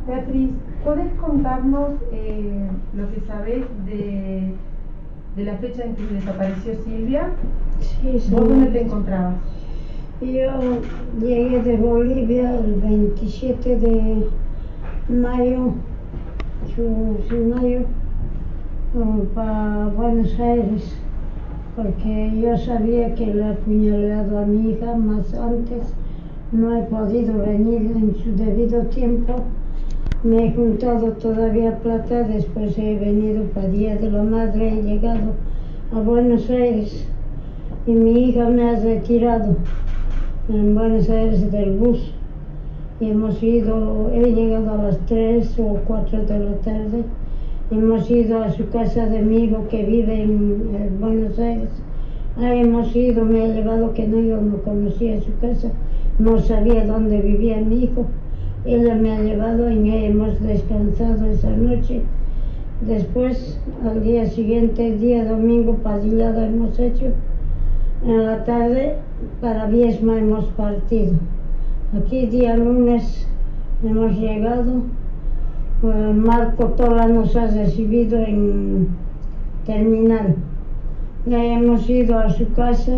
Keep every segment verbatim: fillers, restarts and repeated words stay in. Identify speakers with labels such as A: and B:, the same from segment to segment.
A: Beatriz, ¿podés contarnos eh, lo que sabés de, de la fecha en que desapareció Silvia?
B: Sí, sí.
A: ¿Vos dónde te encontrabas?
B: Yo llegué de Bolivia el veintisiete de mayo, su, su mayo, para Buenos Aires, porque yo sabía que le ha apuñalado a mi hija más antes. No he podido venir en su debido tiempo. Me he juntado todavía plata, después he venido para Día de la Madre, he llegado a Buenos Aires y mi hija me ha retirado en Buenos Aires del bus. Y hemos ido, he llegado a las tres o cuatro de la tarde, hemos ido a su casa de mi hijo que vive en, en Buenos Aires. Ahí hemos ido, me ha llevado, que no, yo no conocía su casa, no sabía dónde vivía mi hijo. Ella me ha llevado y hemos descansado esa noche. Después, al día siguiente, día domingo, padillada hemos hecho. En la tarde, para Viesma hemos partido. Aquí, día lunes, hemos llegado. Marco Tola nos ha recibido en terminal. Ya hemos ido a su casa.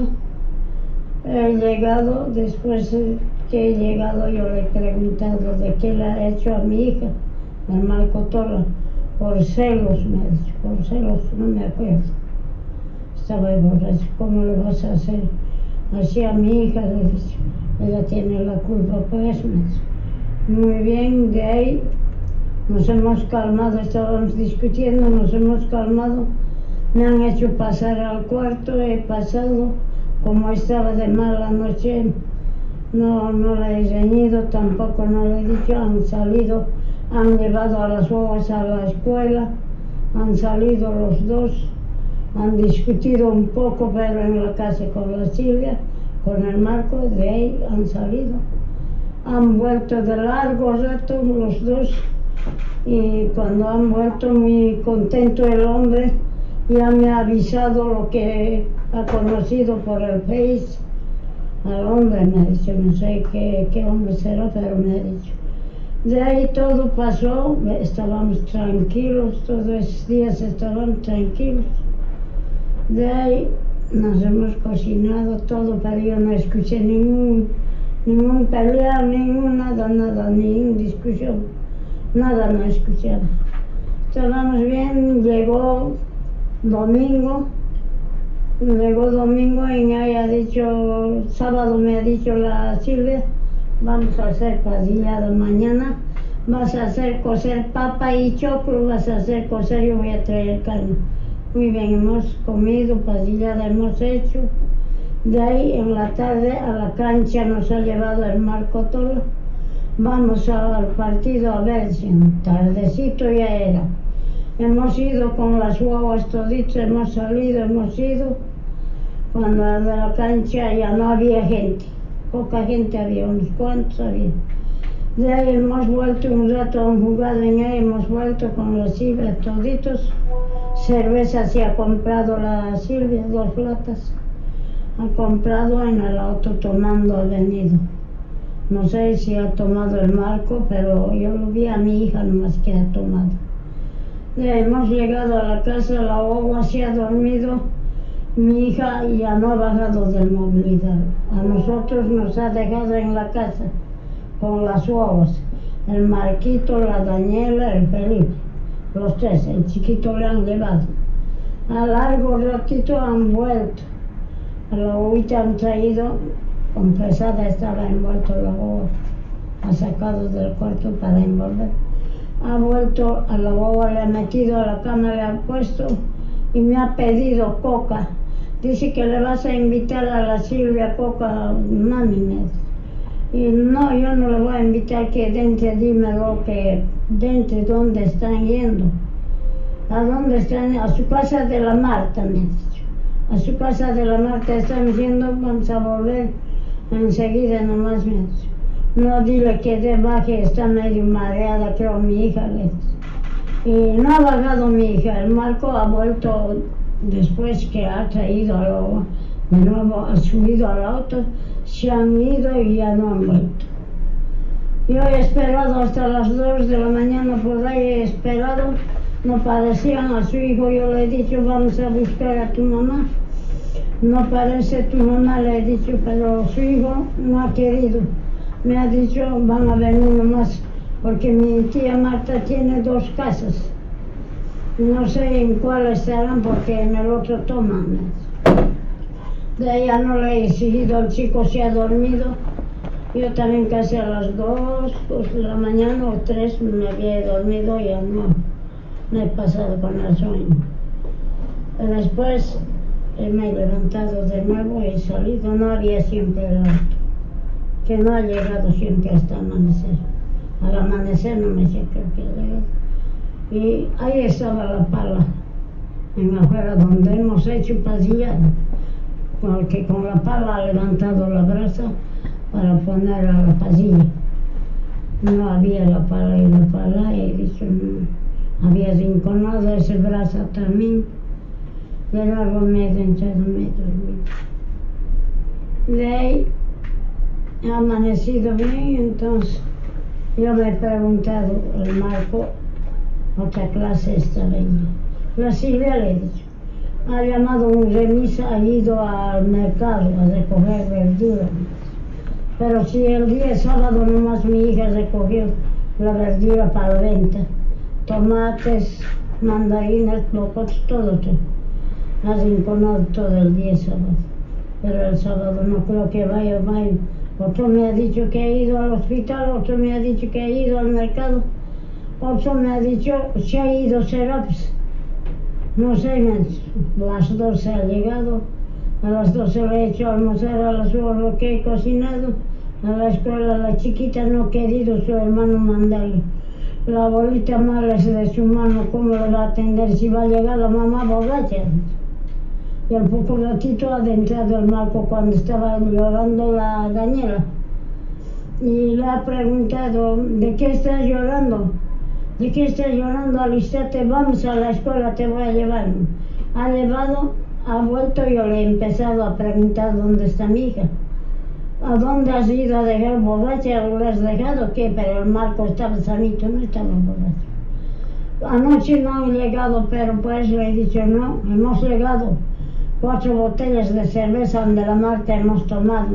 B: He llegado, después que he llegado yo le he preguntado de qué le ha hecho a mi hija, el Marco Tola, por celos, me ha dicho, por celos, no me acuerdo. Estaba borracho, ¿cómo le vas a hacer así a mi hija? Le he dicho, ella tiene la culpa, pues, me dicho. Muy bien, de ahí nos hemos calmado, estábamos discutiendo, nos hemos calmado, me han hecho pasar al cuarto, he pasado. Como estaba de mala noche, no, no le he reñido, tampoco no le he dicho, han salido, han llevado a las bobas a la escuela, han salido los dos, han discutido un poco, pero en la casa con la Silvia, con el Marco, de ahí han salido. Han vuelto de largo rato los dos, y cuando han vuelto muy contento el hombre, ya me ha avisado lo que ha conocido por el Face. Al hombre me ha dicho, no sé qué, qué hombre será, pero me ha dicho. De ahí todo pasó, estábamos tranquilos, todos esos días estábamos tranquilos. De ahí nos hemos cocinado todo, pero yo no escuché ningún, ningún pelea, ningún nada, nada, ninguna discusión, nada no escuché. Estábamos bien, llegó domingo, llegó domingo y me haya dicho, sábado me ha dicho la Silvia, vamos a hacer padillada mañana, vas a hacer cocer papa y choclo, vas a hacer cocer, yo voy a traer carne. Muy bien, hemos comido, padillada hemos hecho. De ahí en la tarde a la cancha nos ha llevado el Marco Tola, vamos al partido a ver si tardecito ya era. Hemos ido con las guaguas toditos, hemos salido, hemos ido. Cuando de la cancha ya no había gente, poca gente había, unos cuantos había. De ahí hemos vuelto un rato, han jugado en ahí, hemos vuelto con la Silvia toditos. Cerveza se ha comprado la Silvia, dos latas. Ha comprado en el auto tomando, ha venido. No sé si ha tomado el Marco, pero yo lo vi a mi hija nomás que ha tomado. Hemos llegado a la casa, la guagua se ha dormido, mi hija ya no ha bajado del movilidad. A nosotros nos ha dejado en la casa con las guaguas, el Marquito, la Daniela, el Felipe, los tres, el chiquito le han llevado. A largo ratito han vuelto, a la guaguita han traído, con pesada estaba envuelto la guagua, ha sacado del cuarto para envolver. Ha vuelto a la guagua, le ha metido a la cama, le ha puesto y me ha pedido coca. Dice que le vas a invitar a la Silvia coca, mami, me dice. Y no, yo no le voy a invitar, que dentro dímelo, que dentro dónde están yendo. ¿A dónde están? A su casa de la Marta, me ha dicho. A su casa de la Marta están yendo, vamos a volver enseguida nomás, me ha dicho. No, dile que de baje, está medio mareada, creo, mi hija. Y no ha bajado mi hija, el Marco ha vuelto después que ha traído a lo, de nuevo, ha subido al auto, se han ido y ya no han vuelto. Yo he esperado hasta las dos de la mañana por ahí, he esperado, no parecían a su hijo, yo le he dicho vamos a buscar a tu mamá, no parece tu mamá, le he dicho, pero su hijo no ha querido, me ha dicho van a venir nomás, porque mi tía Marta tiene dos casas, no sé en cuál estarán porque en el otro toman. De ella no le he exigido, el chico se ha dormido. Yo también casi a las dos, dos de la mañana o tres me había dormido y ya no me he pasado con el sueño. Después eh, me he levantado de nuevo y he salido, no había siempre el auto, que no ha llegado siempre hasta amanecer. Al amanecer no me sé, creo que ha llegado. Y ahí estaba la pala, en afuera donde hemos hecho pasillado, porque con la pala ha levantado la brasa para poner a la pasilla. No había la pala y la pala, y he dicho, no. Había rinconado esa brasa también, y luego me he enganchado, me he dormido. De ahí ha amanecido bien, entonces yo me he preguntado, el Marco, otra clase esta leña. La Silvia le he dicho, ha llamado un remisa, ha ido al mercado a recoger verduras. Pero si el día sábado nomás mi hija recogió la verdura para la venta, tomates, mandarinas, locotes, todo, todo. Ha rinconado todo el día sábado. Pero el sábado no creo que vaya, vaya. Otro me ha dicho que ha ido al hospital, otro me ha dicho que ha ido al mercado, otro me ha dicho que ha ido a Serapis. No sé, a las doce ha llegado. A las doce le he hecho almorzar a las horas lo que he cocinado. A la escuela la chiquita no ha querido su hermano mandarle. La abuelita mala es de su mano, ¿cómo le va a atender si va a llegar la mamá borracha? Y al poco ratito ha entrado el Marco cuando estaba llorando la Daniela. Y le ha preguntado, ¿de qué estás llorando? ¿De qué estás llorando? Alístate, vamos a la escuela, te voy a llevar. Ha llevado, ha vuelto, yo le he empezado a preguntar dónde está mi hija. ¿A dónde has ido a dejar borracha? ¿Lo has dejado qué? Pero el Marco estaba sanito, no estaba borracho. Anoche no han llegado, pero pues le he dicho no, hemos llegado. Cuatro botellas de cerveza de la Marta hemos tomado.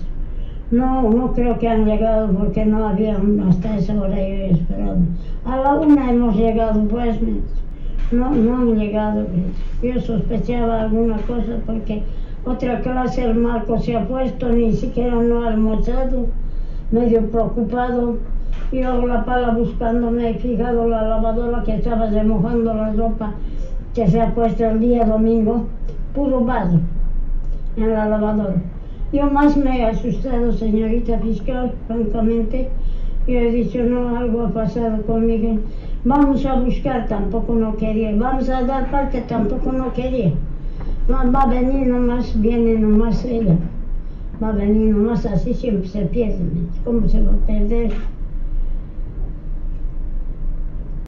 B: No, no creo que han llegado porque no había, hasta esa hora yo he esperado. A la una hemos llegado, pues, no, no han llegado. Yo sospechaba alguna cosa porque otra clase el Marco se ha puesto, ni siquiera no ha almorzado, medio preocupado. Yo la pala buscando me he fijado la lavadora que estaba remojando la ropa que se ha puesto el día domingo, puro vaso en la lavadora. Yo más me he asustado, señorita fiscal, francamente. Yo he dicho, no, algo ha pasado conmigo. Vamos a buscar, tampoco no quería. Vamos a dar parte, tampoco no quería. Va, va a venir nomás, viene nomás ella. Va a venir nomás, así siempre se pierde. ¿Cómo se va a perder?